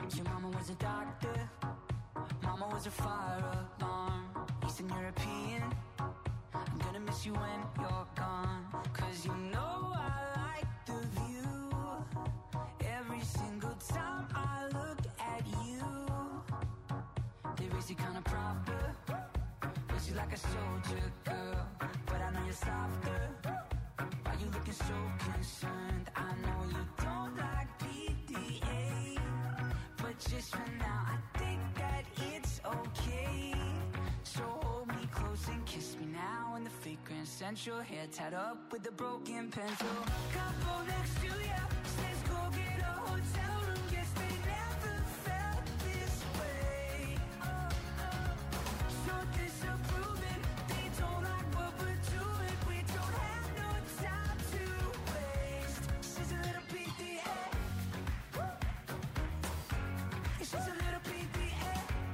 Your mama was a doctor, mama was a fire alarm. Eastern European, I'm gonna miss you when you're gone. Cause you know I like the view. Every single time I look at you, they raise you kinda proper, raise you like a soldier girl. But I know you're softer. Why you looking so concerned? I know you don't like PDA, but just for now I think that it's okay. So hold me close and kiss me now in the fake Grand Central. Hair tied up with a broken pencil. Couple next to ya says go get a hotel room. Guess they never felt this way. So disapproving, they don't like what we're doing. We don't have no time to waste. She's a little PDA. She's a little PDA.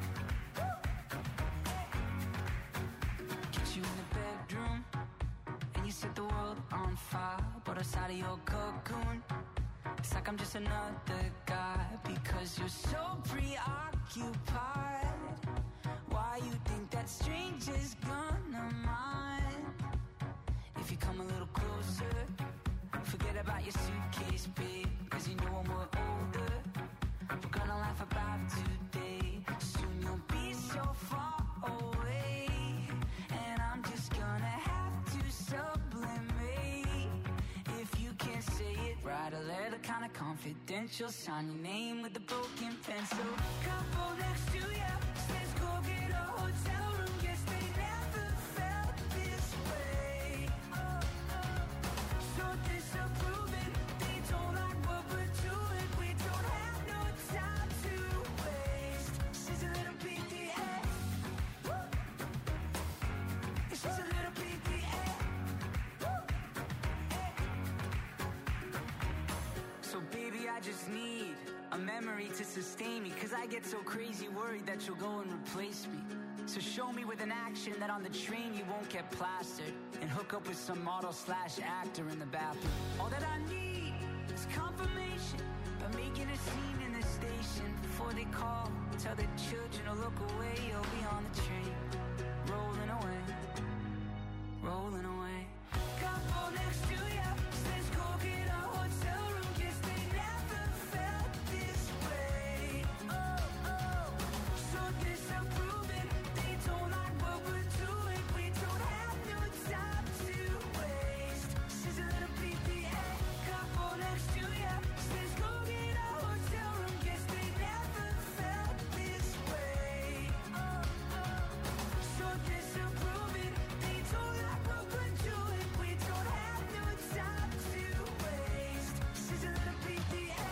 Get you in the bedroom and you set the world on fire. But outside of your cocoon, it's like I'm just another guy. Because you're so preoccupied. Why you think that stranger's gonna mind? If you come a little closer, forget about your suitcase, babe. Cause you know when we're older, we're gonna laugh about today. Soon you'll be so far away, and I'm just gonna have to sublimate. If you can't say it, write a letter kinda confidential. Sign your name with a broken pencil. Couple next to ya says go get a hotel room. Guess they never felt this way. So disapproving, they don't like what we're doing. We don't have no time to waste. She's a little PDA. She's a little PDA. So baby, I just need a memory to sustain me. Cause I get so crazy worried that you'll go and replace me. So show me with an action that on the train you won't get plastered, and hook up with some model/actor in the bathroom. All that I need is confirmation by making a scene in the station. Before they call, tell the children to look away. You'll be on the train, rolling away, rolling away. Couple next to ya says go get a hotel room. Guess they never felt this way. So disapproving, they don't like what we're doing. We don't have no time to waste. She's a little PDA. Couple next to ya says go get a hotel room. Guess they never felt this way. So disapproving, they don't like what we're doing. We don't have no time to waste. She's a little PDA.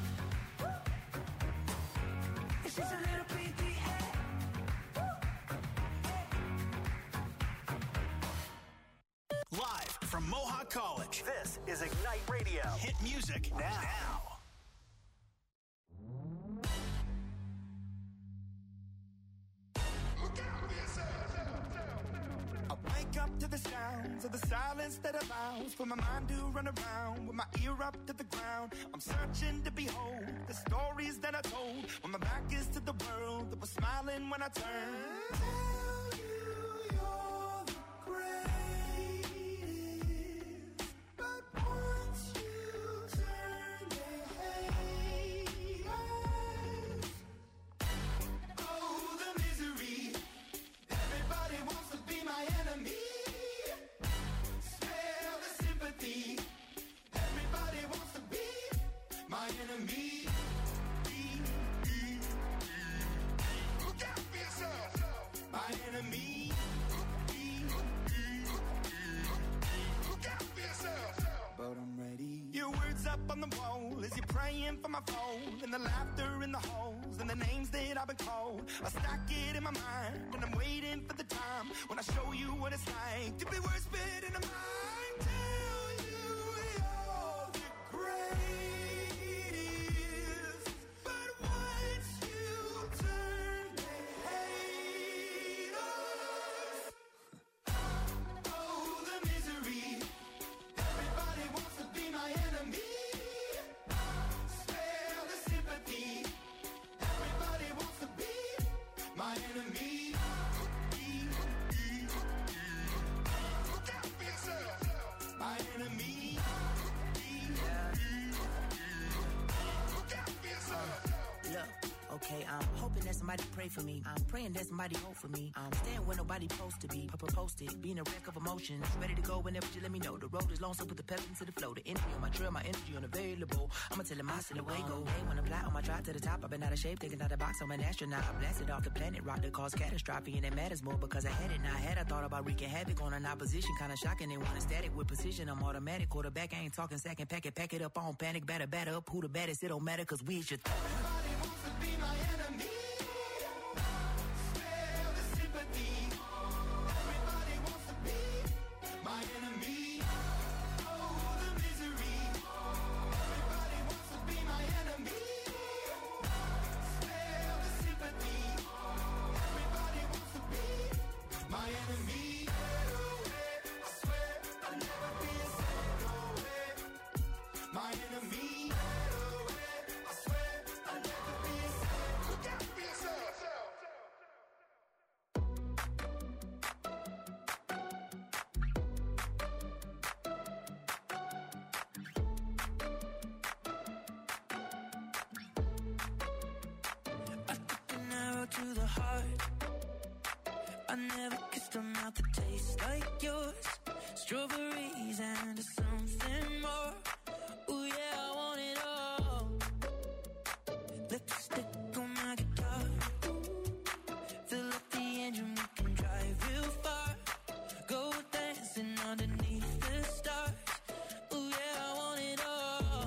She's a little PDA. Live from Mohawk College, this is Ignite Radio. Hit music now. I wake up to the sounds of the silence that allows for my mind to run around with my ear up to the ground. I'm searching to behold the stories that I told when my back is to the world that was smiling when I turned. Tell you you're the greatest, but once you turn, they hate us. Oh, the misery. Everybody wants to be my enemy. Smell the sympathy. Everybody wants to be my enemy. Look out for yourself. My enemy. Look out for yourself. But I'm ready. Your words up on the wall as you're praying for my phone, and the laughter in the halls, and the names that I've been called. I stack it in my mind, and I'm waiting for the time when I show you what it's like to be worse fit in a mind. Tell you you're the greatest, but once you turn, they hate us. Oh, the misery. Everybody wants to be my enemy. Spare the sympathy. that somebody pray for me. I'm praying that somebody hope for me. I'm staying where nobody supposed to be. Posted, being a wreck of emotions. Ready to go whenever you let me know. The road is long, so put the pedal into the flow. The energy on my trail, my energy unavailable. I'ma tell him I still away go. Hey, when I fly on my drive to the top, I've been out of shape, thinking out the box. I'm an astronaut. I blasted off the planet, rock that caused catastrophe, and it matters more because I had it. Now I thought about wreaking havoc on an opposition, kinda shocking. They want a static with precision. I'm automatic, quarterback. I ain't talking second, pack it up on panic, batter up. Who the baddest? It don't matter, cause we should. Everybody wants to be my enemy. Spare the sympathy. Everybody wants to be my enemy. Oh, the misery. Everybody wants to be my enemy. Spare the sympathy. Everybody wants to be my enemy. I swear I'll never be a second away. My enemy. To the heart, I never kissed a mouth that tastes like yours. Strawberries and something more. Ooh yeah, I want it all. Lipstick on my guitar. Fill up the engine, we can drive real far. Go dancing underneath the stars. Ooh yeah, I want it all.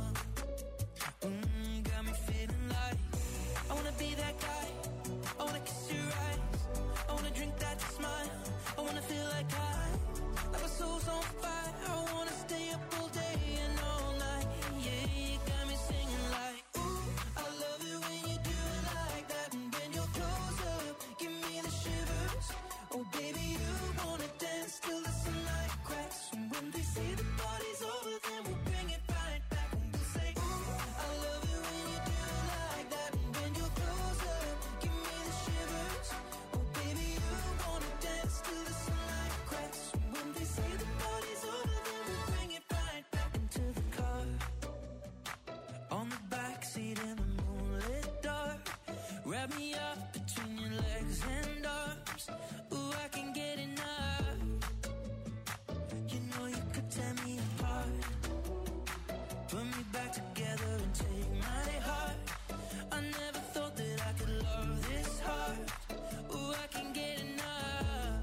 Got me feeling like I wanna be that guy. I wanna kiss your eyes. I wanna drink that smile. I wanna feel like my soul's on fire. I wanna stay up all day and all night. Yeah, you got me singing like, ooh, I love it when you do it like that. And when you're close up, give me the shivers. Oh baby, you wanna dance till the sunlight cracks. And when they say the party's over, then we'll bring it right back. And we'll say, ooh, I love it when you do it like that. And when you're close up, give me the shivers. Oh baby, you wanna dance till the sunlight cracks. And when they say the party's over, then we'll bring it right back into the car. On the backseat in the moonlit dark. Wrap me up between your legs and arms. Ooh, I can get enough. You know you could tear me apart. Put me back together and take my heart. I never thought that I could love this hard. Ooh, I can get enough.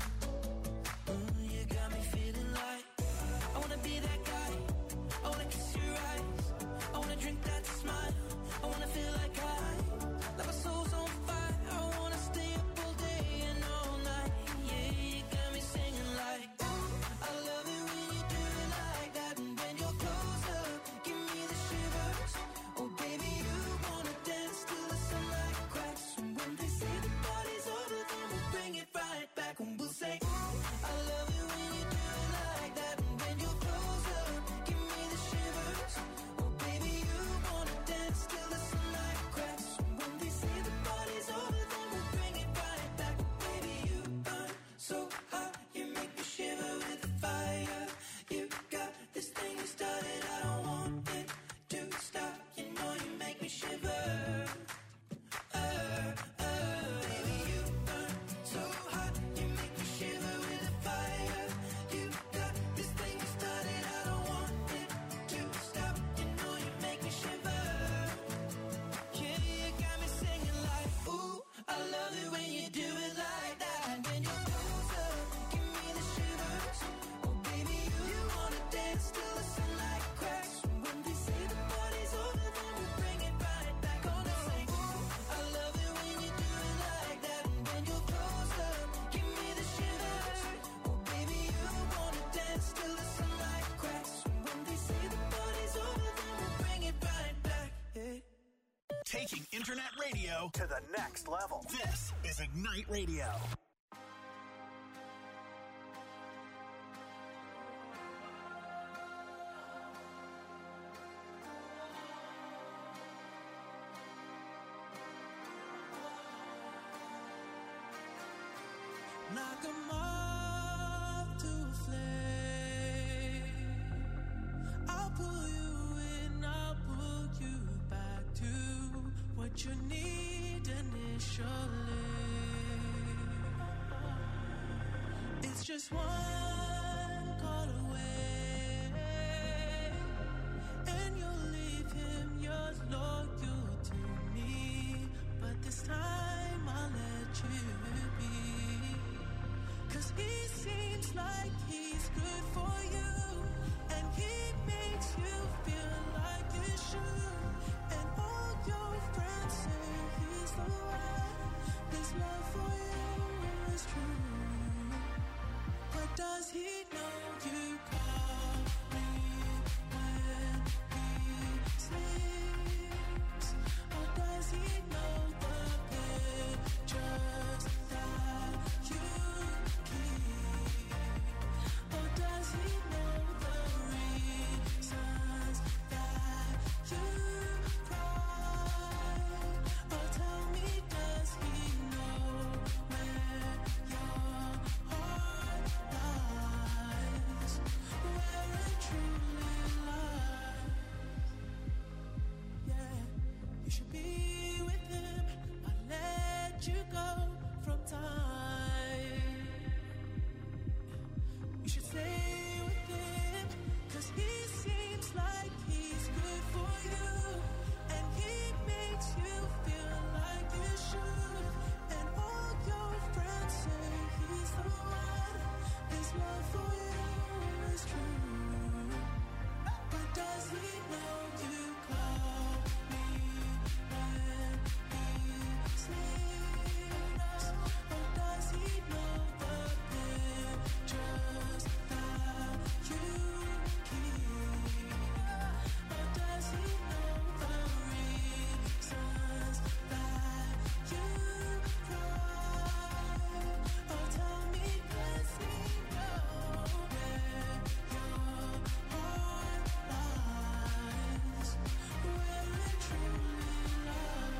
You got me feeling like I wanna be that guy. I wanna kiss your eyes. I wanna drink that smile. I wanna feel like my soul's on fire. I wanna stay up all day and all night. Yeah, you got me singing like, ooh, I love it when you do it like that. And when you're close up, give me the shivers. Oh baby, you wanna dance till the sunlight cracks. And when they say the party's over, then we'll bring it right back. And we'll say, ooh, I love it when you do it like that. And when you're close up, give me the shivers. Oh baby, you wanna dance till the sunlight cracks. And when they say the party's over, then we'll bring it right back. Baby, you burn so hot, you make me shiver with the fire. You got this thing you started, I don't want it to stop. You know you make me shiver. Baby, you burn so hot, you make me shiver with the fire. You got this thing you started, I don't want it to stop. You know you make me shiver. Yeah, you got me singing like, ooh, I love it when you do it like that. And when you're close up, give me the shivers. Oh baby, you wanna dance till the sunlight cracks. And when they say the party's over, then we'll bring it right back. Gonna say, ooh, I love it when you do it like that. And when you're close up, give me the shivers. Oh baby, you wanna dance till the sunlight cracks. And when they say the party's over, then we'll bring it right back. Yeah. Taking internet radio to the next level. This is Ignite Radio. Like a moth to a flame, I'll pull you in, I'll pull you back to what you need and initially. It's just one call away, and you'll leave him yours loyal to me. But this time I'll let you be, 'cause he seems like he's good for you, and he makes you feel like you should. And all your friends say he's the one. This love for you is true. But does he know you call me when he sleeps? Or does he know the pictures that you keep? Or does he know the reasons that you cry? Or tell me, does he know where your heart lies, where it truly lies? Yeah, you should be with him, but let you go from time. You should stay with him, 'cause he seems like he's good for you, and he makes you feel like you should. And all your friends say he's the one. His love for you is true. But does he know you call me when he sleeps? Or does he know the pictures that you keep? Or does he know the reasons that you cry? Or tell me, does he know where your heart lies, where it truly lies?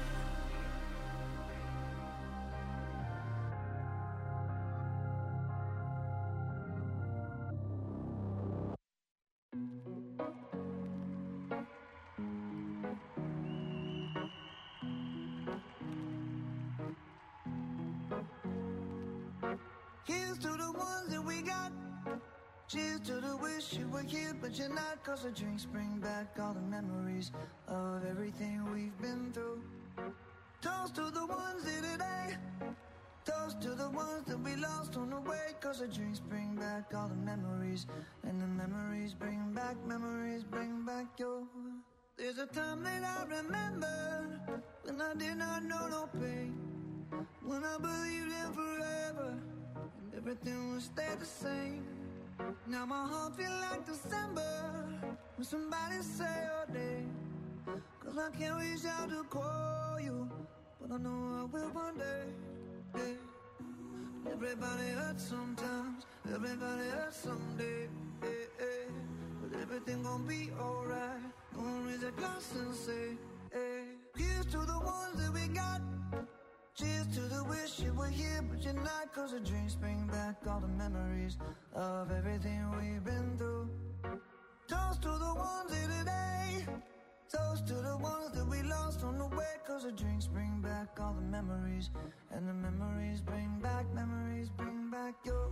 Here's to the ones that we got. Cheers to the wish you were here, but you're not. 'Cause the drinks bring back all the memories of everything we've been through. Toast to the ones here today. Toast to the ones that we lost on the way. 'Cause the drinks bring back all the memories, and the memories bring back your. There's a time that I remember when I did not know no pain, when I believed in forever and everything would stay the same. Now my heart feel like December when somebody say your name. 'Cause I can't reach out to call you, but I know I will one day. Yeah. Everybody hurts sometimes, everybody hurts someday. Yeah, yeah. But everything gon' be alright. Gonna raise a glass and say, hey. Here's to the ones that we got. Cheers to the wish you were here, but you're not. 'Cause the drinks bring back all the memories of everything we've been through. Toast to the ones here today. Toast to the ones that we lost on the way. 'Cause the drinks bring back all the memories, and the memories bring back your.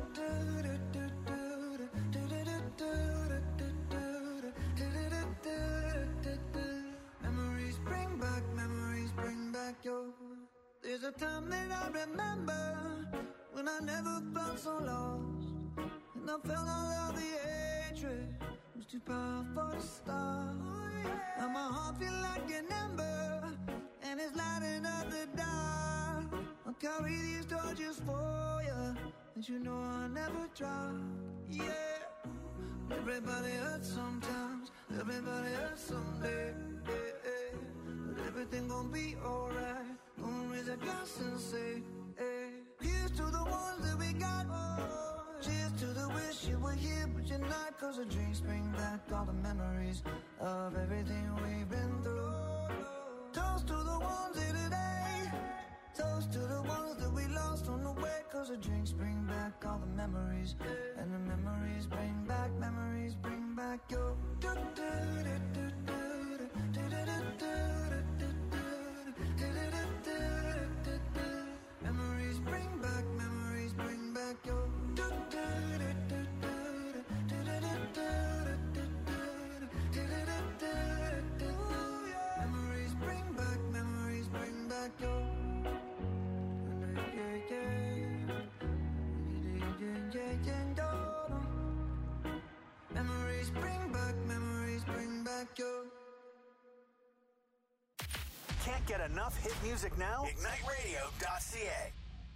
Memories bring back your. There's a time that I remember when I never felt so lost, and I felt all of the hatred was too powerful to stop. And my heart feel like an ember, and it's lighting up the dark. I'll carry these torches for you, and you know I'll never drop. Yeah. Everybody hurts sometimes, everybody hurts someday. Yeah, yeah. But everything gon' be alright. Gonna raise a glass and say, hey. Here's to the ones that we got. Cheers to the wish you were here, but you're not. 'Cause the drinks bring back all the memories of everything we've been through. Toast to the ones here today. Toast to the ones that we lost on the way. 'Cause the drinks bring back all the memories, and the memories bring back your. get enough hit music now? IgniteRadio.ca.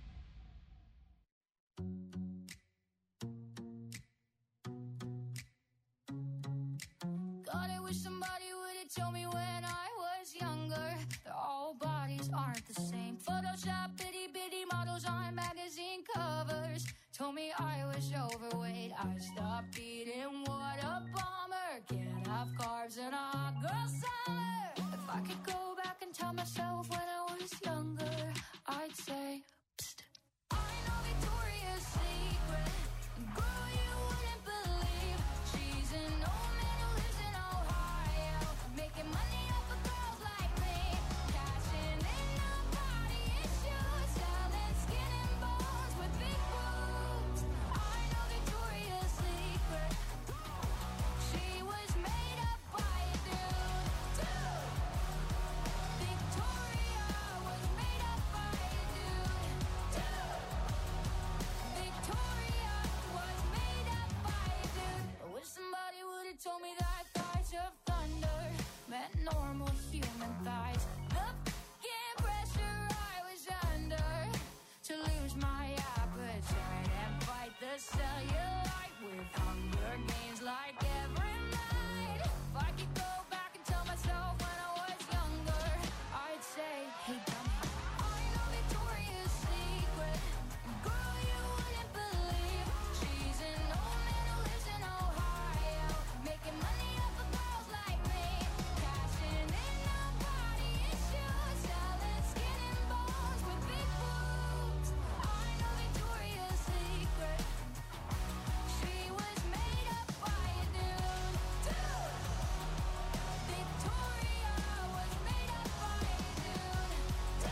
God, I wish somebody would have told me when I was younger that all bodies aren't the same. Photoshop itty bitty models on magazine covers told me I was overweight. I stopped eating, what a bummer. Can't have carbs in a hot girl summer. If I could go back and tell myself when I was younger, I'd say, psst. I know Victoria's Secret, girl, you wouldn't believe. She's an old man who lives in Ohio, making money off of girls like me, cashing in on body issues, selling skin and bones with big boobs. I know Victoria's Secret. She was made up by a dude. Victoria was made up by a dude. Victoria was made up by a dude. I wish somebody would have told me that thighs of thunder meant normal human thighs. The f***ing pressure I was under to lose my appetite and fight the cellulite with Hunger Games like every night. If I could go back and tell myself when I was younger, I'd say, hey dummy, I know Victoria's Secret, girl, you wouldn't believe. She's an old man who lives in Ohio, making money off of girls like me, cashing in on body issues, selling skin and bones with big boobs. I know Victoria's Secret. She was made up by a dude. Victoria was made up by a dude.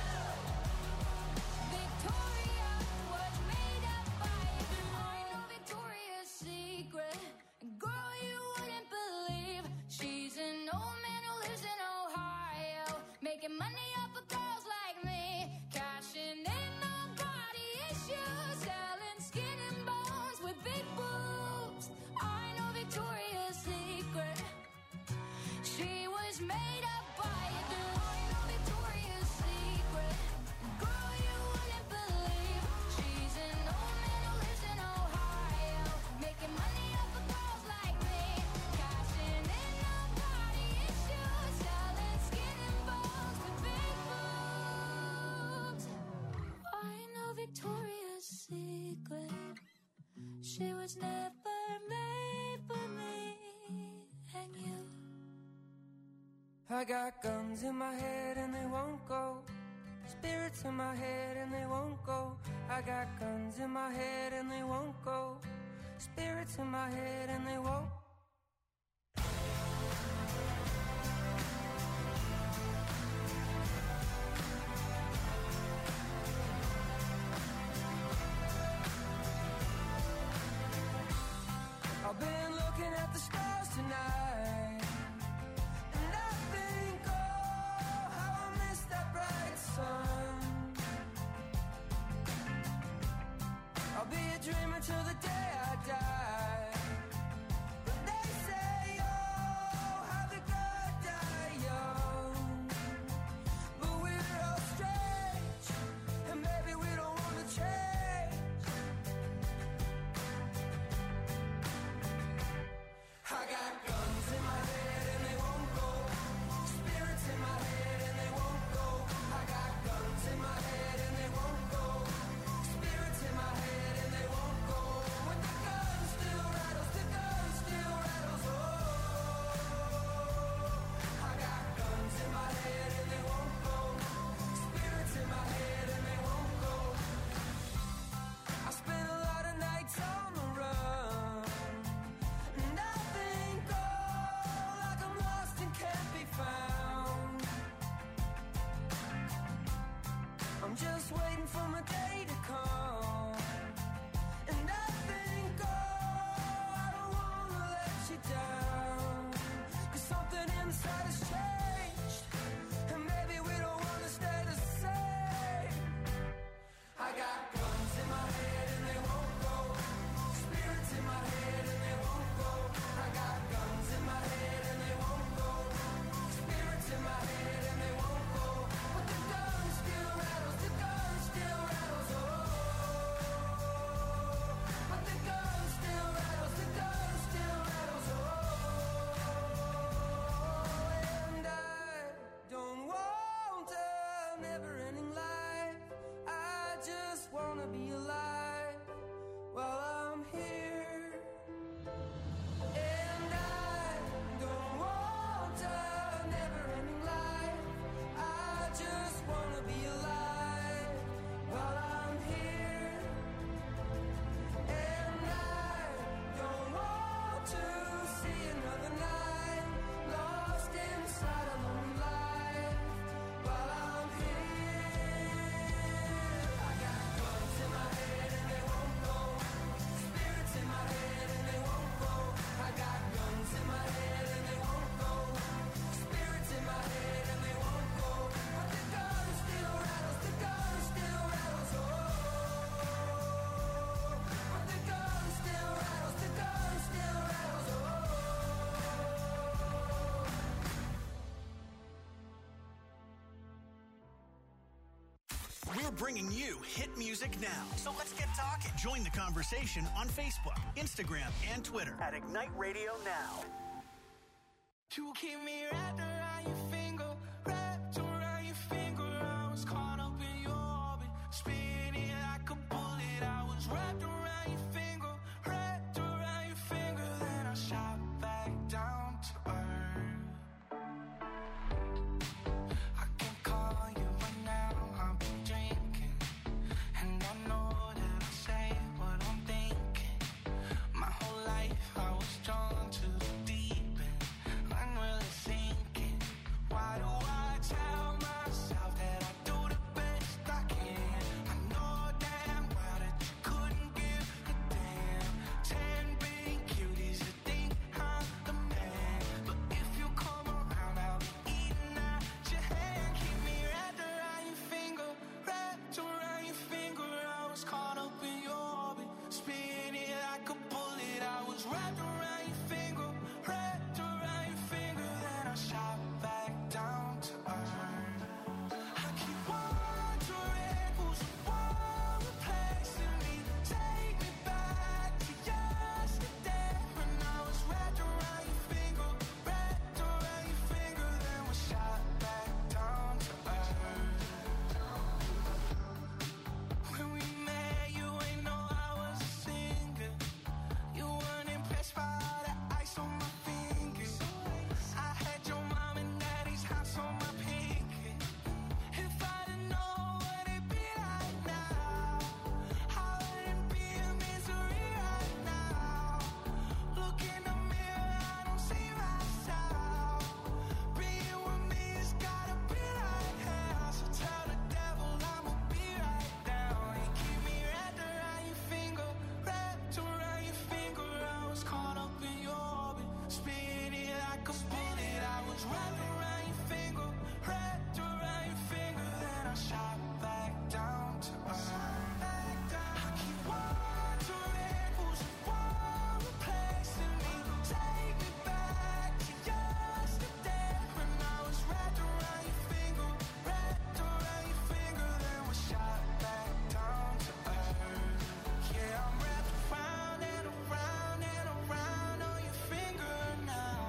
Victoria was made up by a dude. I know Victoria's Secret. Girl, you wouldn't believe. She's an old man who lives in Ohio, making money off of girls like me, cashing in on body issues, selling skin and bones with big boobs. I know Victoria's Secret. She was made up by a dude. I know Victoria's Secret. Girl, you wouldn't believe. She's an old man who lives in Ohio, making money off of girls like me, cashing in on body issues, selling skin and bones with big boobs. I know Victoria's Secret. She was never made for me and you. I got guns in my head and they won't go. Spirits in my head and they won't go. I got guns in my head and they won't go. Spirits in my head and they won't. I've been looking at the stars tonight, and I think, oh, how I miss that bright sun. I'll be a dreamer till the day I die, but bringing you hit music now. So let's get talking. Join the conversation on Facebook, Instagram, and Twitter at Ignite Radio Now. You keep me wrapped around your finger, wrapped around your finger. I was caught up in your orbit, spinning like a bullet. I was wrapped around your finger, wrapped around your finger. Then I shot back down to earth. I can call you right now, I've been drinking, and I know that I say what I'm thinking. My whole life I was drawn to the deep end. I'm really thinking, why do I tell myself that I do the best I can? I know damn well that you couldn't give a damn. 10 big cuties that think I'm the man, but if you come around, I'll be eating out your hand. Keep me wrapped around your finger, wrapped around your finger. I was caught up in your orbit, spinning like a bullet. I was wrapped around your finger, wrapped around your finger. Then I shot back down to earth. I keep wondering who's the one replacing me. Take me back to yesterday when I was wrapped around your finger, wrapped around your finger. Then we shot back down to earth. When we met, you ain't know I was a singer. You weren't impressed by all the ice on my fingers. I had your mom and daddy's house on my pinky. If I didn't know what it'd be like now, I wouldn't be in misery right now. Look in the mirror, I don't see myself. Being with me has gotta be like hell. So tell the devil I'ma be right down. You keep me wrapped around your finger, wrapped around your finger. I was caught up in your orbit, spinning like a bullet. I was wrapped around your finger, wrapped around your finger. Then I shot back down to earth. I keep wondering who's the one replacing me. Take me back to yesterday when I was wrapped around your finger, wrapped around your finger. Then we shot back down to earth. Yeah, I'm wrapped around and around and around on your finger now.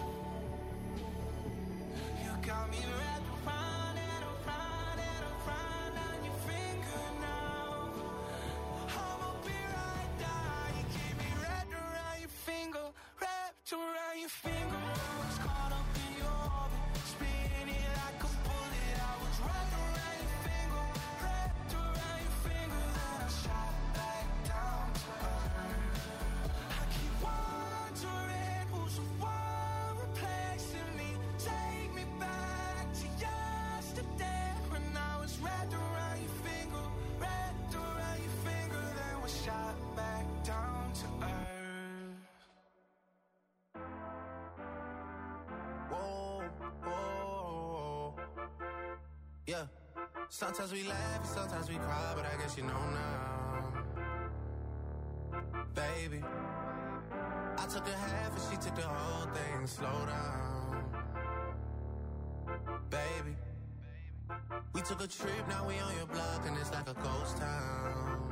You got me wrapped around and around and around on your finger now. I'ma be right there. You keep me wrapped around your finger, wrapped around your finger. I was caught up in your orbit, spinning like a bullet. I was wrapped around your finger, wrapped around your finger. Then I shot back down to earth. I keep wondering who's the one replacing me. Take me back to yesterday when I was wrapped around your finger, wrapped around your finger. Then we shot back down to earth. Whoa, whoa, yeah. Sometimes we laugh and sometimes we cry, but I guess you know now, baby. I took a half and she took the whole thing. Slow down, baby. We took a trip, now we on your block and it's like a ghost town,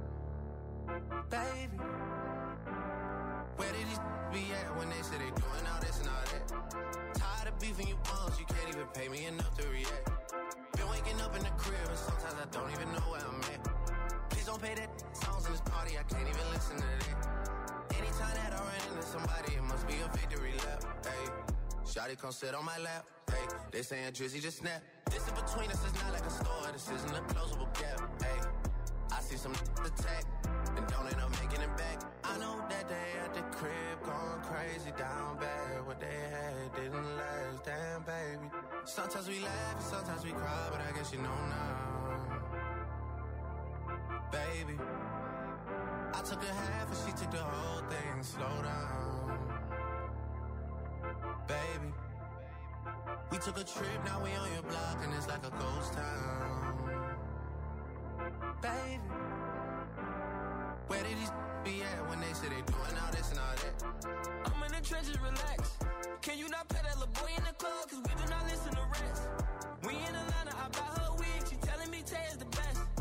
baby. Where did these be at when they say they doing all this and all that? Tired of beefing you bums, you can't even pay me enough to react. Been waking up in the crib and sometimes I don't even know where I'm at. Please don't pay that songs in this party, I can't even listen to that. Anytime that I run into somebody, it must be a victory lap. Hey, shawty come sit on my lap. Hey, they saying Drizzy just snap. This in between us is not like a store, this isn't a closable gap. Hey, I see some attack and don't end up making it back. I know that they at the crib going crazy down bad. What they had didn't last, damn baby. Sometimes we laugh and sometimes we cry, but I guess you know now, baby. I took a half and she took the whole thing. Slow down, baby. We took a trip, now we on your block and it's like a ghost town, baby. Where did these be at when they say they doing all this and all that? I'm in the trenches, relax. Can you not pet that little boy in the club? Cause we do not listen to rest. We in Atlanta, I buy her wig. She telling me Tay is the best.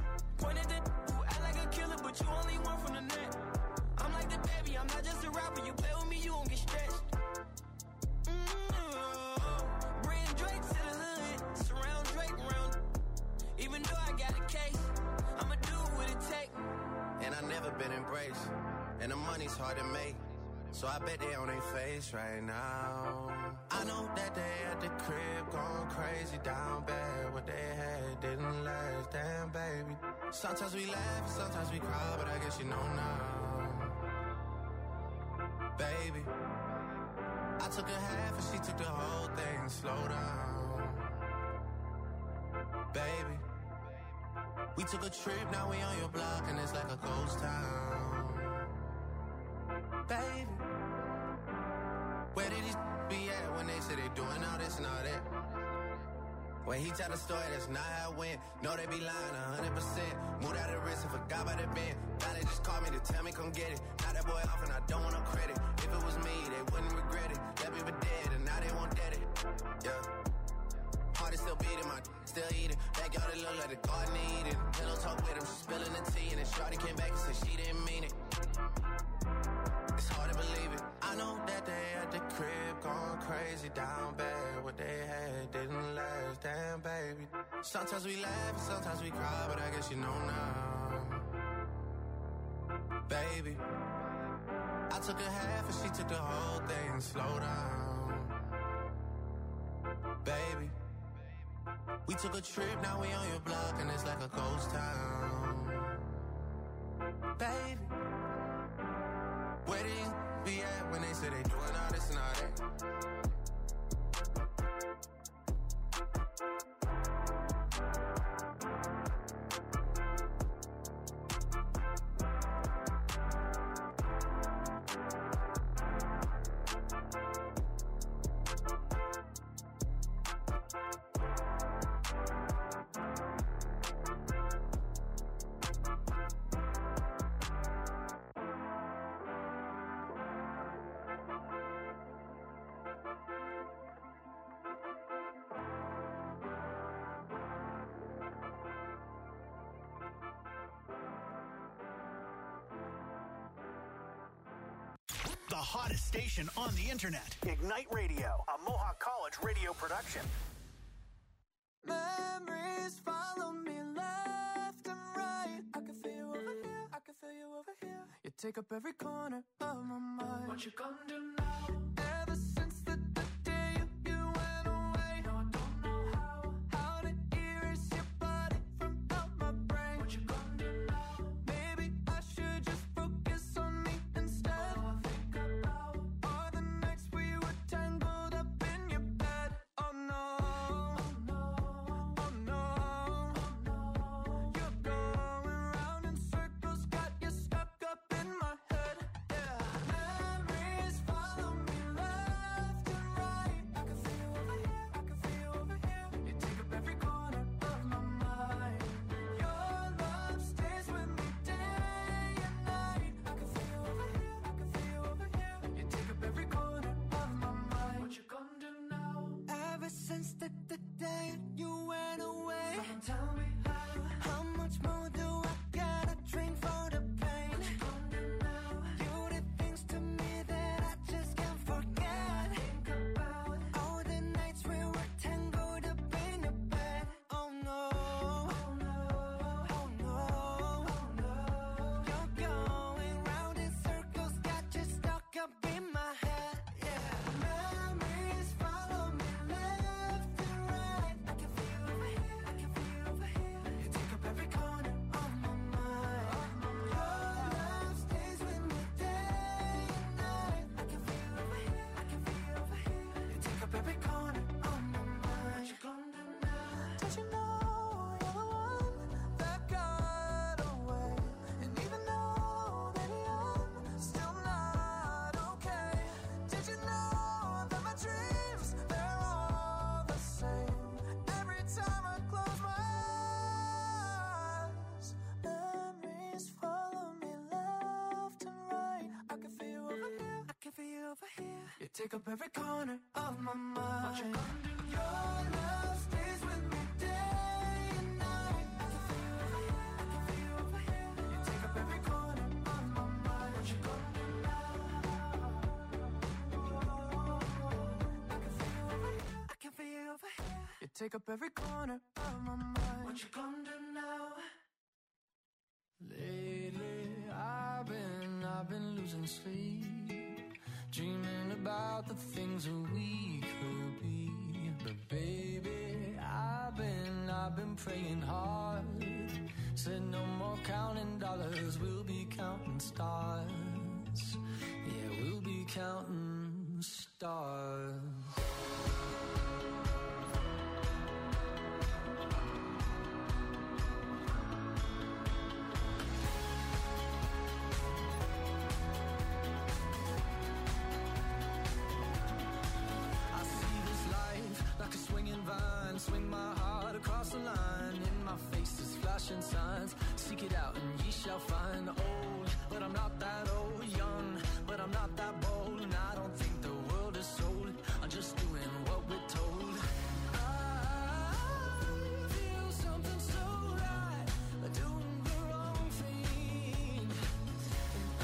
never been embraced. And the money's hard to make, so I bet they on their face right now. I know that they at the crib going crazy down bad. What they had didn't last, damn baby. Sometimes we laugh and sometimes we cry, but I guess you know now. Baby, I took a half and she took the whole thing. Slow down, baby. We took a trip, now we on your block and it's like a ghost town. Baby, where did these be at when they say they doing all this and all that? When he tell the story, that's not how it went. No, they be lying 100%. Moved out of the wrist and forgot about the bend. Now they just called me to tell me come get it. Now that boy off and I don't want no credit. If it was me, they wouldn't regret it. That baby dead and now they won't dead it. Yeah. Heart is still beating, my still eating. Backyard it look like the garden eating. Pillow talk with him, she spilling the tea. And then shorty came back and said she didn't mean it. It's hard to believe it. I know that they at the crib going crazy down bad. What they had didn't last, damn baby. Sometimes we laugh and sometimes we cry, but I guess you know now. Baby, I took a half and she took the whole thing. Slow down, baby. We took a trip, now we on your block and it's like a ghost town. Baby, where these be at when they say they doing all this and all that? The hottest station on the internet. Ignite Radio, a Mohawk College radio production. Memories follow me left and right. I can feel you over here, I can feel you over here. You take up every corner of my mind. What you gonna do now? Ever since the day you went away, no, I don't know how to erase your body from out my brain. What you gonna do now? Maybe I should just focus on me instead. All I think about are the nights we were tangled up in your bed. Oh no, oh no, oh no, oh no. You're going round in circles, got you stuck up in my head. Yeah, memories follow me left and right. I can feel you over here, I can feel you over here. You take up every corner of my mind. Your love stays with me day and night. I can feel you over here, I can feel you over here. You take up every corner of my mind. What you gonna do now? Ever since the day you went away, someone tell me how much more do I gotta drink for the pain? What you gonna do now? You did things to me that I just can't forget. Think about all the nights we were tangled up in your bed. Oh no, oh no, oh no, oh no. You're going round in circles, got you stuck up in my head. Yeah, memories follow me left and right. I can feel you over here, I can feel you over here. You take up every corner of my mind. Your love stays with me day and night. I can feel you over here, I can feel you over here. You take up every corner of my mind. What you gonna do now? Did you know you're the one that got away? And even though, baby, I'm still not okay. Did you know that my dreams, they're all the same? Every time I close my eyes, memories follow me left and right. I can feel you over here, I can feel you over here. You take up every corner of my mind. What you gonna do? Your love stays with me day and night. I can feel you over here, I can feel you over here. You take up every corner of my mind. What you gonna do now? I can feel you over here, I can feel you over here. You take up every corner of my mind. What you gonna do now? Lately, losing sleep, dreaming about the things that we could be. But baby, I've been praying hard. Said no more counting dollars, we'll be counting stars. Yeah, we'll be counting stars. Swing my heart across the line. In my face is flashing signs. Seek it out and ye shall find. Old, but I'm not that old. Young, but I'm not that bold. And I don't think the world is sold. I'm just doing what we're told. I feel something so right, doing the wrong thing. And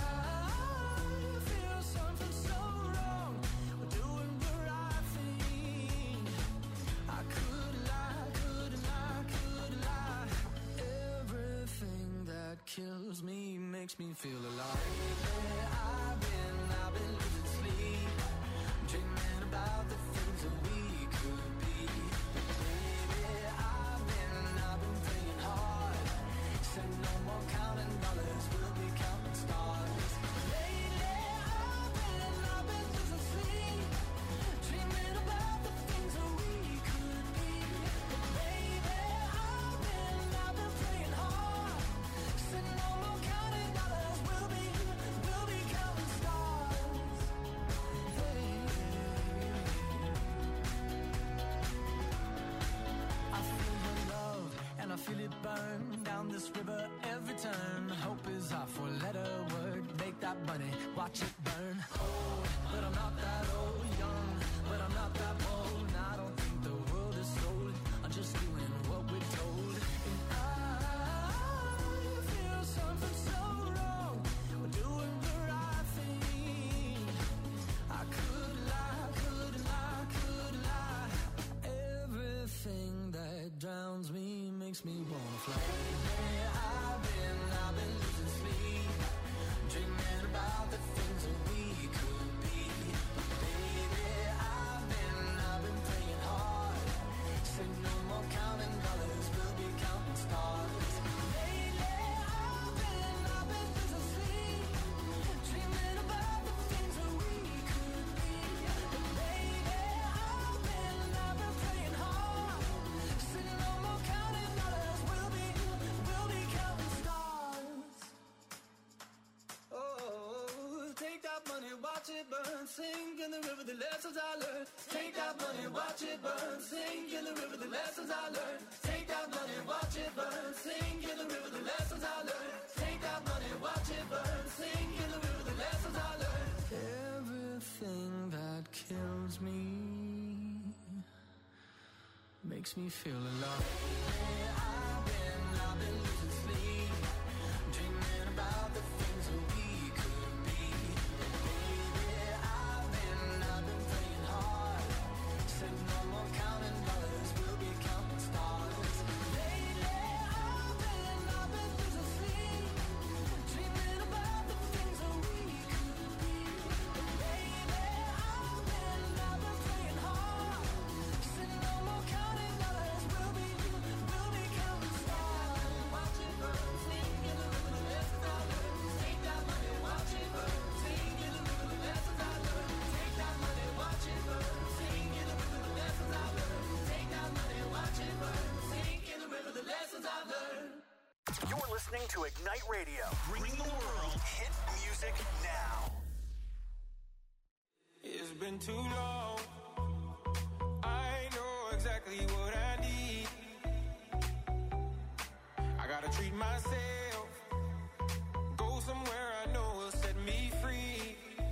I feel something so wrong, doing the right thing. I could lie, could lie, could lie. Everything that kills me makes me feel alive. I've been losing sleep, dreaming about the things that we could be. Baby, I've been praying hard. Said no more counting dollars, we'll be counting stars. Lately, I've been losing sleep, dreaming about the things that we could be. Baby, I've been praying hard. Said no more counting dollars, we'll be counting stars. Hey. I feel your love and I feel it burn down this river every turn. Hope is our four-letter word. Make that money, watch it burn. Old, but I'm not that old. Young, but I'm not that bold. And I don't think the world is sold. I'm just doing what we're told. And I feel something so wrong. We're doing the right thing. I could lie, could lie, could lie. Everything that drowns me makes me wanna fly. I've been losing sleep, dreaming about the things that we could be. But baby, I've been praying hard. Said no more counting dollars, we'll be counting stars. Lately, I've been losing sleep, dreaming about the things that we could be. But baby, I've been praying hard. Said no more counting dollars, we'll be counting stars. Oh, take that money, watch it burn, sink in the river, the lessons I learned. Take that money, watch it burn, sink in the river, the lessons I learned. Take that money, watch it burn, sink in the river, the lessons I learned. Take that money, watch it burn, sink in the river, the lessons I learned. Everything that kills me makes me feel alive. I've been losing sleep, dreaming about the things that we could be. Baby, I've been praying hard. Said no more counting dollars, we'll be counting stars. Lately, I've been losing sleep, dreaming about the things that we could be. Baby, I've been praying hard. Said no more counting dollars, we'll be counting stars. Watch it burn, sing in the river, the lessons I learned. Take that money, watch it burn, sing in the river, the lessons I learned. Take that money, watch it burn, sing in the river, the lessons I learned. Take that money, watch it burn, sing in the river, the lessons I learned. You're listening to Ignite Radio, bringing the world hit music now. It's been too long. I know exactly what I need. I gotta treat myself. Go somewhere I know will set me free.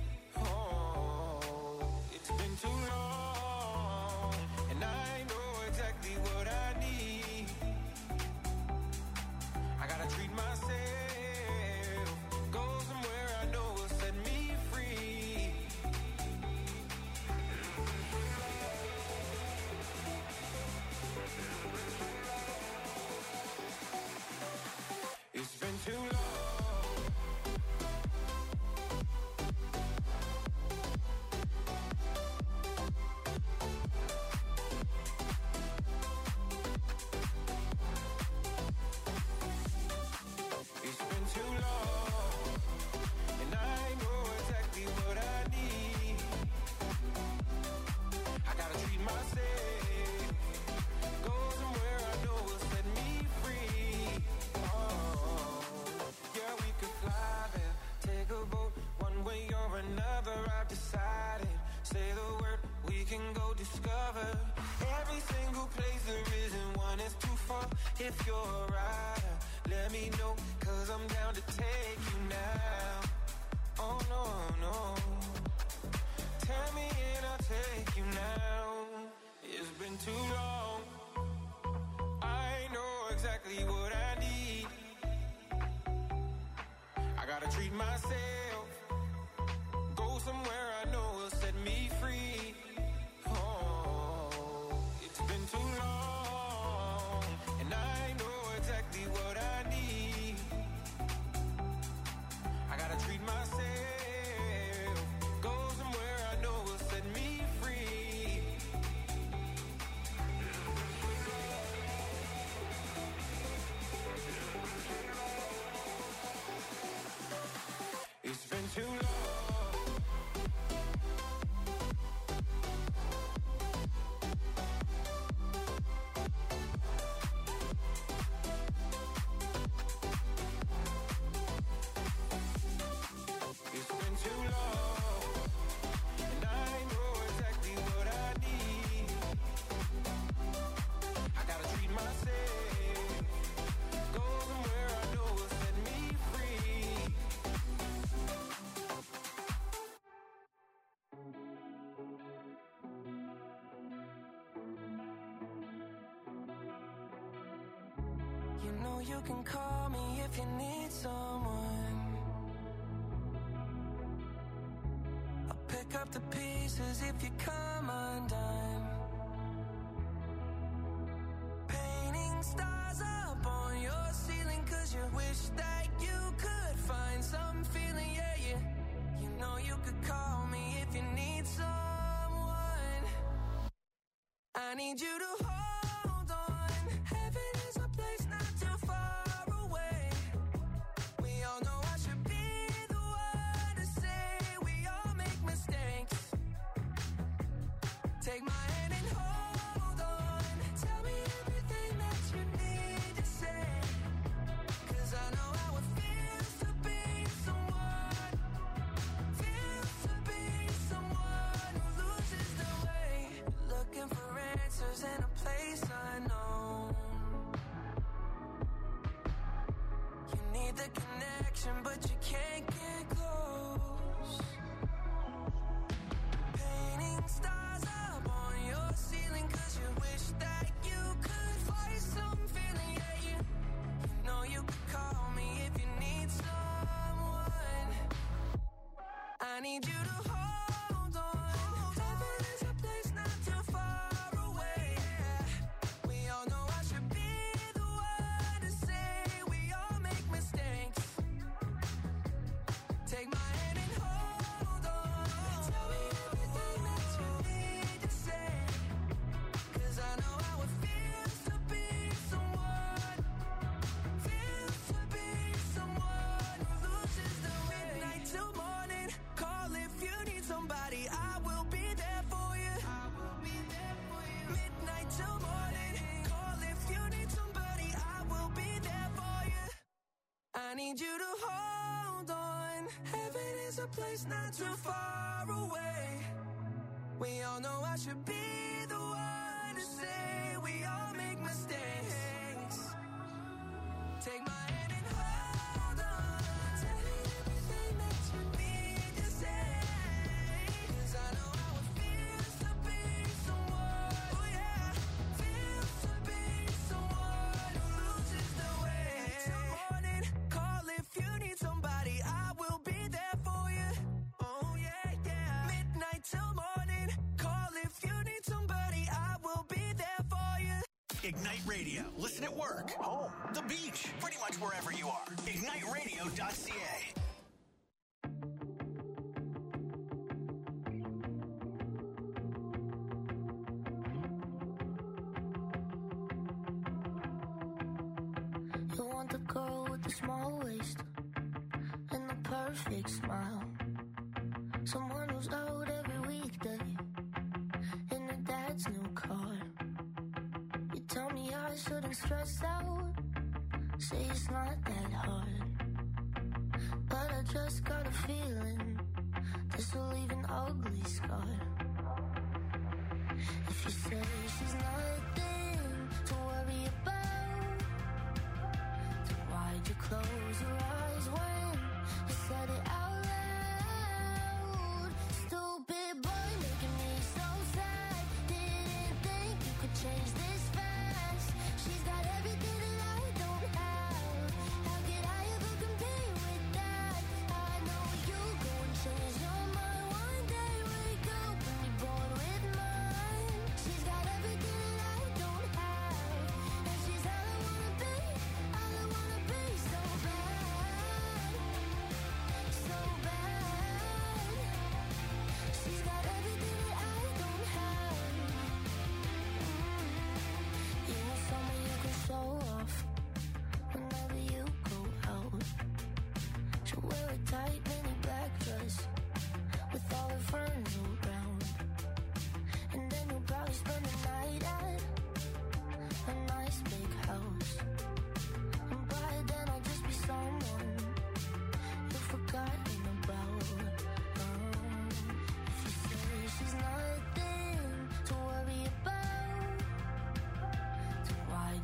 Oh, it's been too long. And I know exactly what I need. I gotta treat myself. Go somewhere I know will set me free. If you're a rider, let me know, 'cause I'm down to take you now. Oh no, no. Tell me and I'll take you now. It's been too long. I know exactly what I need. I gotta treat myself. Go somewhere I know will set me free. Oh, it's been too long, and I know exactly what I need. I gotta treat myself. Go somewhere I know will set me free. It's been too long. It's been too long, and I know exactly what I need. I gotta treat myself. Go somewhere I know will set me free. You know you can call me if you need someone. I'll pick up the pieces if you come undone. Painting stars up on your ceiling 'cause you wish that you could find some feeling, yeah, yeah. You know you could call me if you need someone. I need you to hold on. Heaven is a place not too far away. We all know I should be the one to say we all make mistakes. Take my hand and hold on. Tell me everything that you need to say. 'Cause I know how it feels to be someone. Feels to be someone who loses their way. Looking for answers in a place unknown. You need the connection, but you can't get close. Painting stars up on your ceiling 'cause you wish that you could find some feeling, yeah, you know you could call me if you need someone. I need you to hold on. Heaven is a place not too far away. We all know I should be the one to say we all make mistakes. Take my hand and hold on. Tell me everything that you need to say. 'Cause I know how it feels to be someone. Feels to be someone who loses their way. Midnight till morning. Call if you need somebody. I will be there for you. I will be there for you. Midnight till morning. Call if you need somebody. I will be there for you. I need you to hold on. Heaven is a place not too far away. We all know I should be the one to say we all make mistakes. Take my hand and hold on. Tell me everything that you need to say. 'Cause I know how it feels to be someone. Oh yeah, feels to be someone who loses their way. Till morning, call if you need somebody. I will be there for you. Oh yeah, yeah. Midnight till morning, call if you need somebody. I will be there for you. Ignite Radio. Listen at work, home, the beach, pretty much wherever you are. IgniteRadio.ca. You want the girl with the small waist and the perfect smile. Someone who's out every weekday in her dad's new car. You tell me I shouldn't stress out, say it's not that hard. But I just got a feeling this will leave an ugly scar. If you say she's nothing to worry about,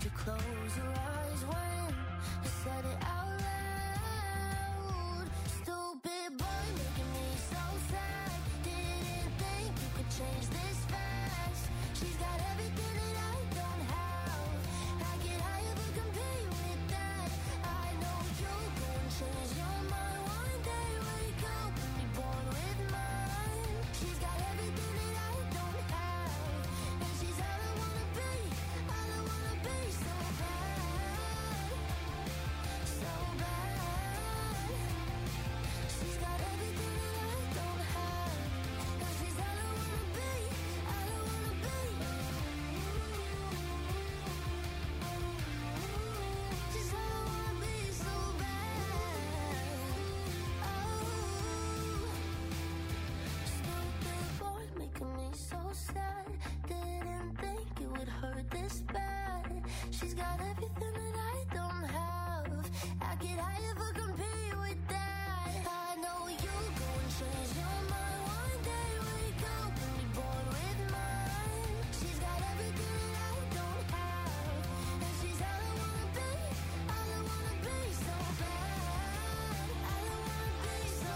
you close your eyes when you said it out loud? Stupid boy making me so sad. Didn't think you could change this fast. She's got everything that I don't have. How could I ever compete with that? I know you'll go and change your mind one day. Wake up and be born with mine. She's got everything that I don't have, and she's all I wanna be. All I wanna be, so bad, so bad. She's got everything that I don't have, and she's all I wanna be. All I wanna be. She's all I wanna be, so bad. Stupid boy making me so sad. Didn't think it would hurt this bad. She's got everything that I don't have. How could I ever compete with that? I know you'll go and change your mind one day. Wake up and be born with mine. She's got everything that I don't have, and she's all I wanna be. All I wanna be, so bad. All I wanna be, so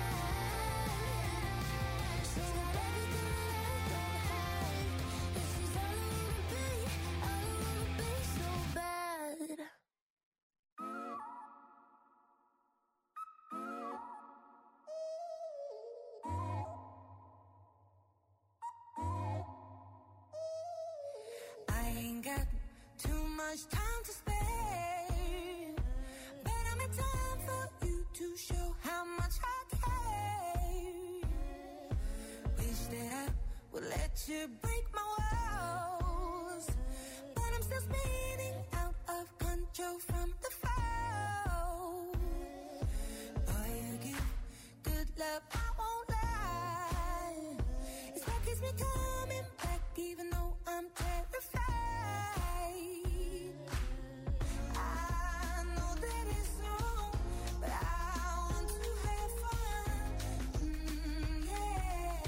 bad. She's got everything that I don't have, and she's all I wanna be. All I wanna be, so bad. I ain't got too much time to spare, but I'm in time for you to show how much I care. Wish that I would let you break my walls, but I'm still spinning out of control from the fall. Boy, you give good love, I won't lie. It's what keeps me coming back, even though I'm terrified. I know that it's wrong, but I want to have fun. Yeah,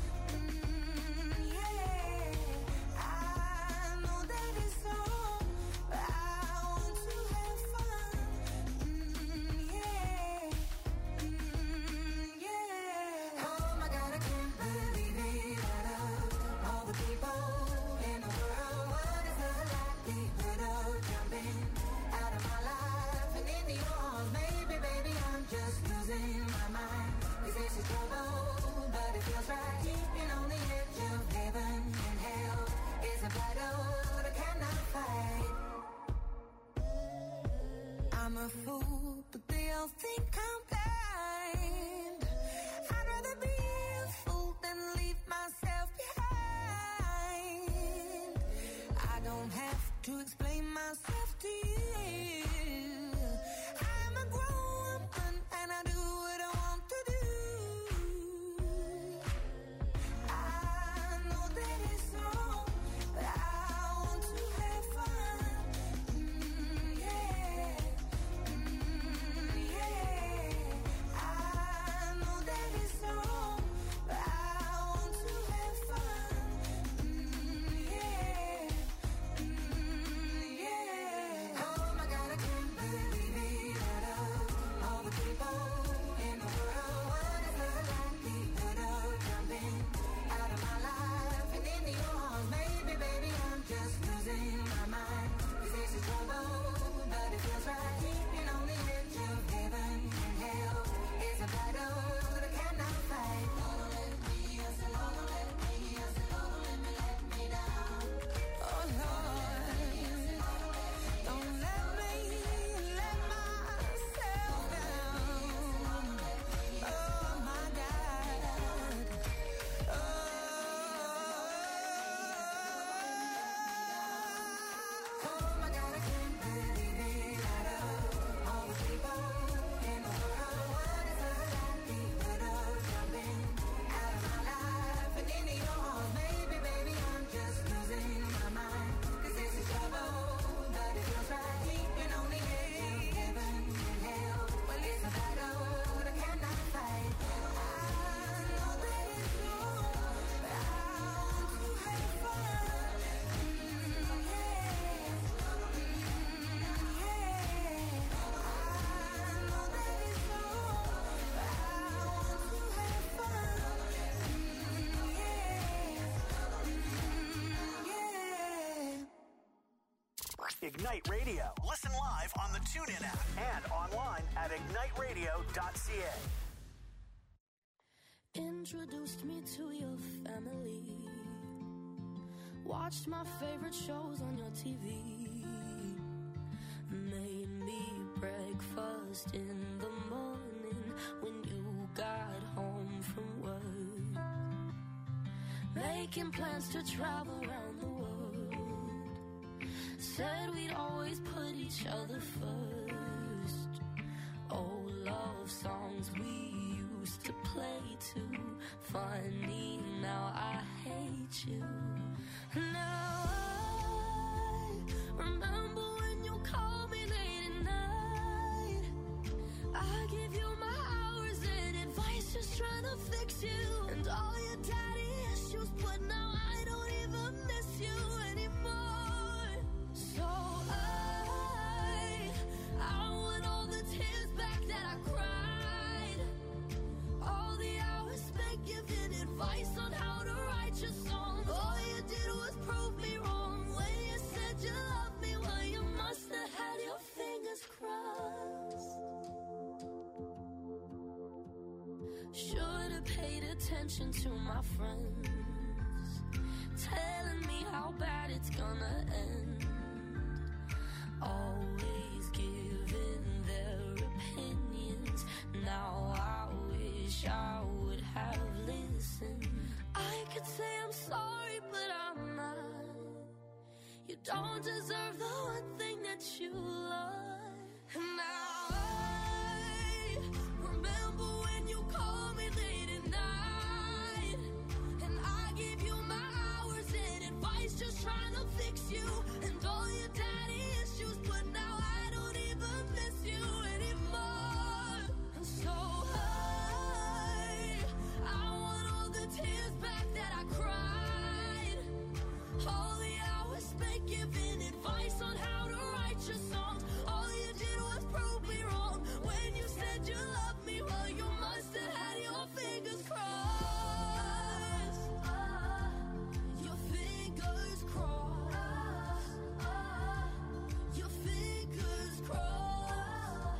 yeah. I know that it's wrong, but I want to have fun. Yeah, yeah. Oh my God, I can't believe it. Out of all the people in the world, what is the likelihood of jumping out of my life and into yours? Maybe, baby, I'm just losing my mind. 'Cause this is trouble, but it feels right. Keeping on the edge of heaven and hell is a battle that I cannot fight. I'm a fool, but they all think I'm blind. I'd rather be a fool than leave myself behind. I don't have to explain myself to you. I'm a grown woman and I do what I want to do. I know that it's wrong, but I want to have fun. Yeah, yeah. I know that it's wrong, but I want to have fun. Yeah, yeah. Oh my God, I Ignite Radio. Listen live on the TuneIn app and online at igniteradio.ca. Introduced me to your family. Watched my favorite shows on your TV. Made me breakfast in the morning when you got home from work. Making plans to travel around the world. Said we'd always put each other first. Old love songs we used to play too. Funny, now I hate you. Now I remember when you called me late at night. I give you my hours and advice, just trying to fix you. And all your daddy issues, but now I don't even miss you anymore. So I want all the tears back that I cried. All the hours spent giving advice on how to write your songs. All you did was prove me wrong when you said you loved me. Well, you must have had your fingers crossed. Should've paid attention to my friends, telling me how bad it's gonna end. Always giving their opinions. Now I wish I would have listened. I could say I'm sorry, but I'm not. You don't deserve the one thing that you love. And now I remember when you called me late at night. And I gave you my hours and advice, just trying to fix you. And all your daddy issues, but now I don't even miss you anymore. So I want all the tears back that I cried. All the hours spent giving advice on how to write your songs. All you did was prove me wrong when you said you loved me. Well, you must have had your fingers crossed. Your fingers crossed. Your fingers crossed.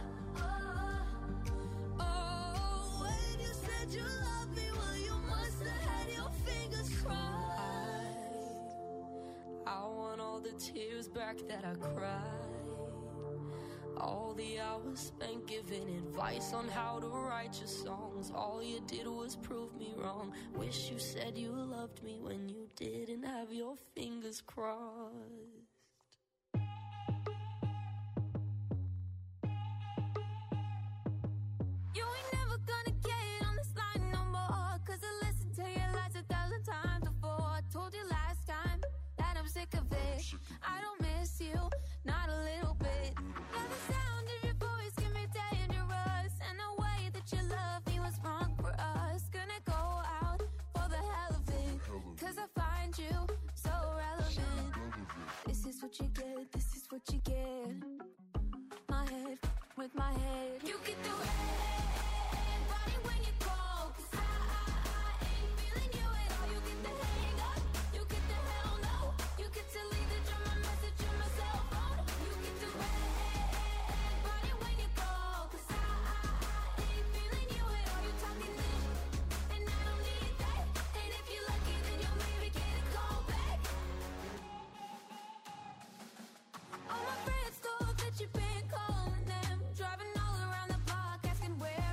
Oh, when you said you loved me, well, you must have had your fingers crossed. I want all the tears back that I cried. All the hours spent giving advice on how to write your songs. All you did was prove me wrong. Wish you said you loved me when you didn't have your fingers crossed. You ain't never gonna get on this line no more, 'cause I listened to your lies 1,000 times before. I told you last time that I'm sick of it. I don't miss you, not a little bit. Now the sound of your voice can be dangerous, and the way that you love me was wrong for us. Gonna go out for the hell of it, 'cause I find you so relevant. This is what you get, this is what you get. My head with my head. You get the body when you call, 'cause I ain't feeling you at all. You get the hang up, you get the hell no. You get to leave the drum, my message on my cell phone. You get the body when you call, 'cause I ain't feeling you at all. You talking this, and I don't need that. And if you're lucky, then you'll maybe get a call back. All my friends thought that you've been calling them, driving all around the block asking where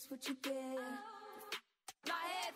just what you get. My head.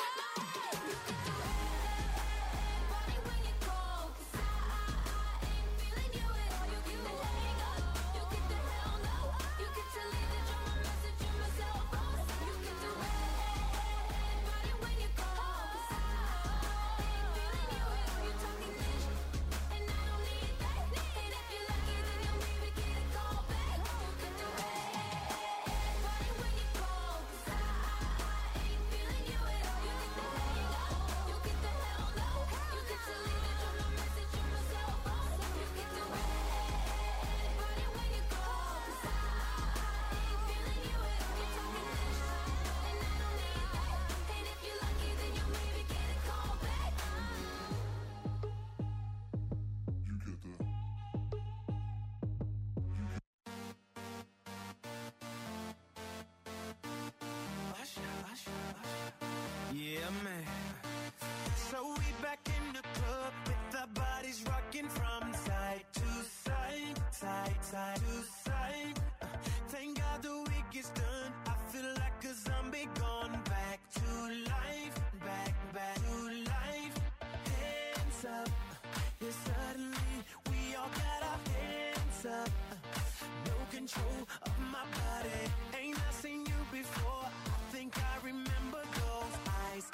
Yeah, man. So we back in the club with our bodies rocking from side to side, side to side. Thank God the week is done. I feel like a zombie gone back to life, back to life. Hands up, yeah, suddenly we all got our hands up. No control of my body. Ain't I seen you before? I think I remember those eyes.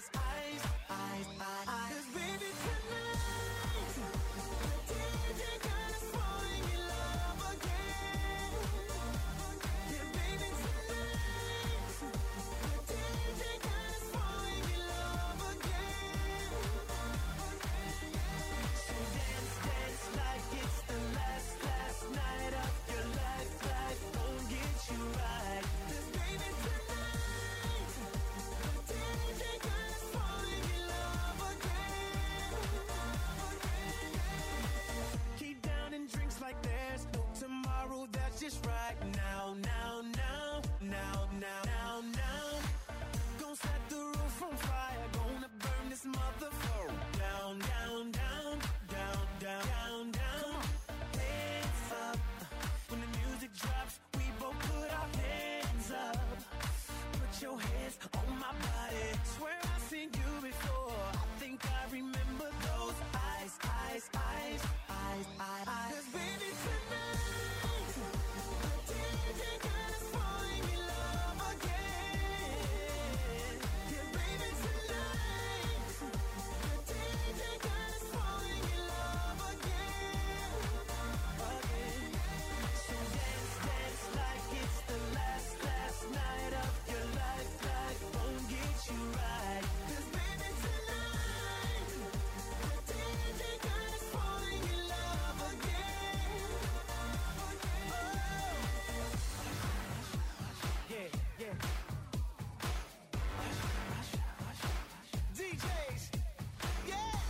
'Cause baby tonight, the DJ got us falling in love again. Yeah, baby tonight, the DJ got us falling in love again. So dance like it's the last night of your life. Life won't get you right. 'Cause baby tonight, the DJ got us falling in love again. Keep downing drinks like there's no tomorrow. That's just right now. Gonna set the roof on fire. Gonna burn this motherfucker down. Hands up. When the music drops, we both put our hands up. Put your hands on my body. Swear I've seen you before. I think I remember those eyes. 'Cause baby tonight, the DJ got us falling in love again. Yeah, baby tonight, the DJ got us falling in love again. So dance like it's the last night of your life. Life won't get you right. 'Cause baby tonight, the DJ got us falling in love again. Yeah. DJs, yeah.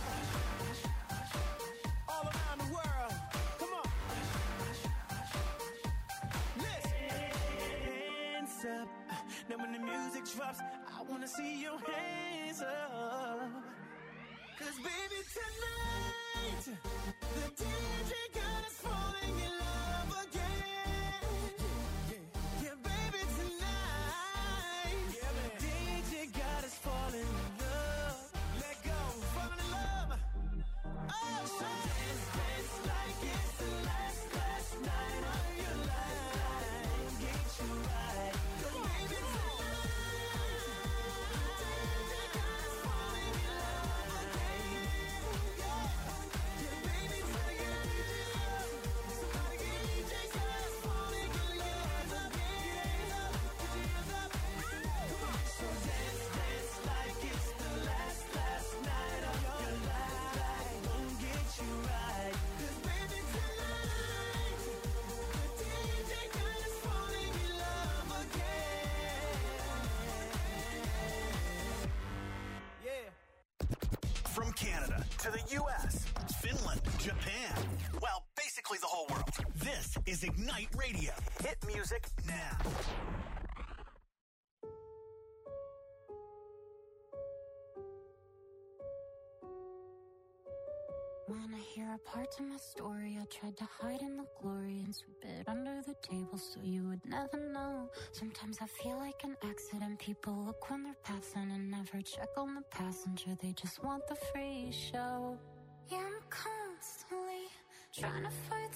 All around the world, come on. Listen. Hands up. Now when the music drops, I wanna see your hands up. 'Cause baby tonight, the DJ got us falling in love again. Yeah, baby tonight, DJ got us falling in love. Let go, fall in love. Oh, so dance like it's the last night of your life. Get you right. 'Cause baby tonight, DJ got us falling in love again. Yeah, baby tonight, somebody get DJ got us falling in love again. Put your hands up. Come on. So dance like it's the last night of your life. Won't get you right. 'Cause baby tonight, the DJ got us falling in love again. Yeah. From Canada to the U.S., Finland, Japan, well, basically the whole world. This is Ignite Radio. Hit music now. Wanna hear a part of my story? I tried to hide in the glory and sweep it under the table so you would never know. Sometimes I feel like an accident. People look when they're passing and never check on the passenger. They just want the free show. Yeah, I'm constantly trying to fight